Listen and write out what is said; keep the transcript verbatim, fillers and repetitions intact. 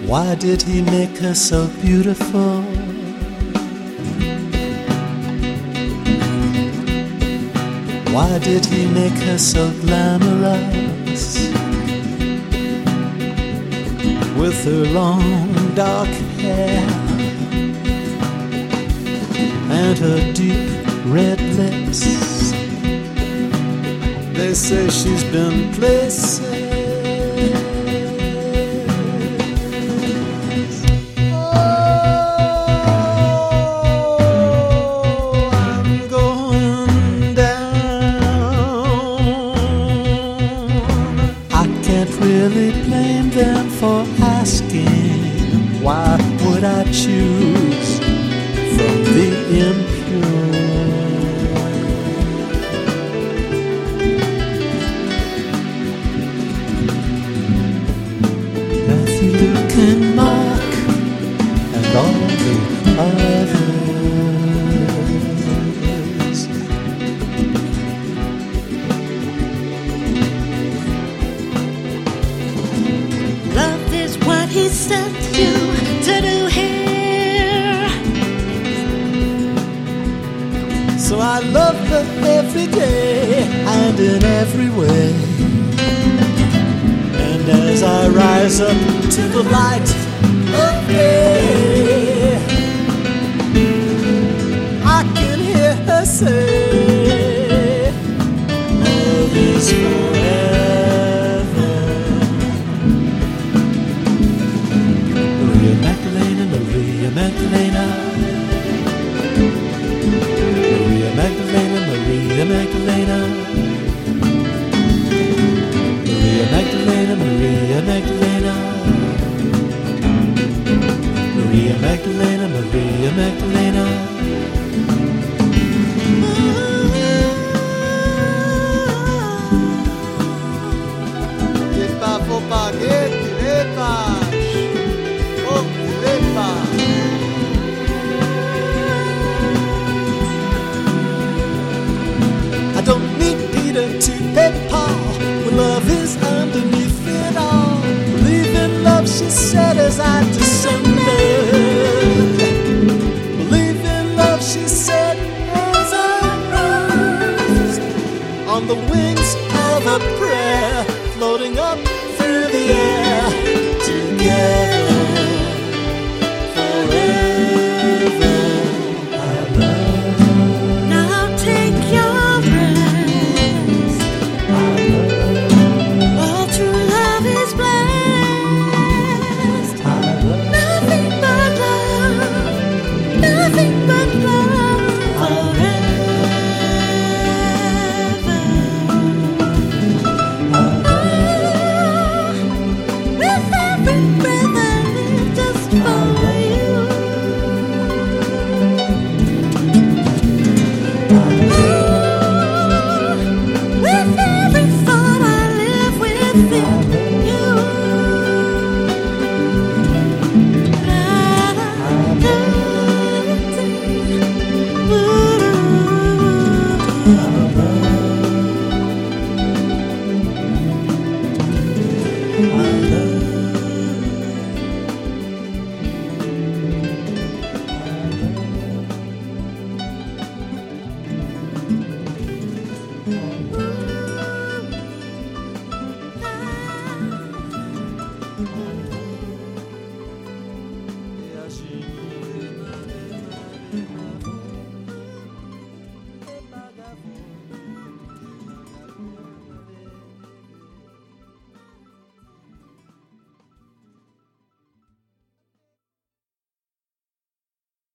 Why did he make her so beautiful? Why did he make her so glamorous? With her long dark hair and her deep red lips. They say she's been places. Oh, I'm going down. I can't really blame them for asking, why would I choose from the impure? Matthew, Luke, and Mark, and all the others. Love is what he sent you to do here. So I love her every day and in every way. And as I rise up to the light of day, I can hear her say, love is forever. Maria Magdalena, Maria Magdalena, Maria Magdalena, Maria Magdalena, Maria Magdalena, Maria Magdalena, Maria Magdalena, Maria Magdalena. Epa, opa, gete, epa, oh, epa. I don't need Peter to pay Paul when love is underneath it all. Believe in love, she said, as I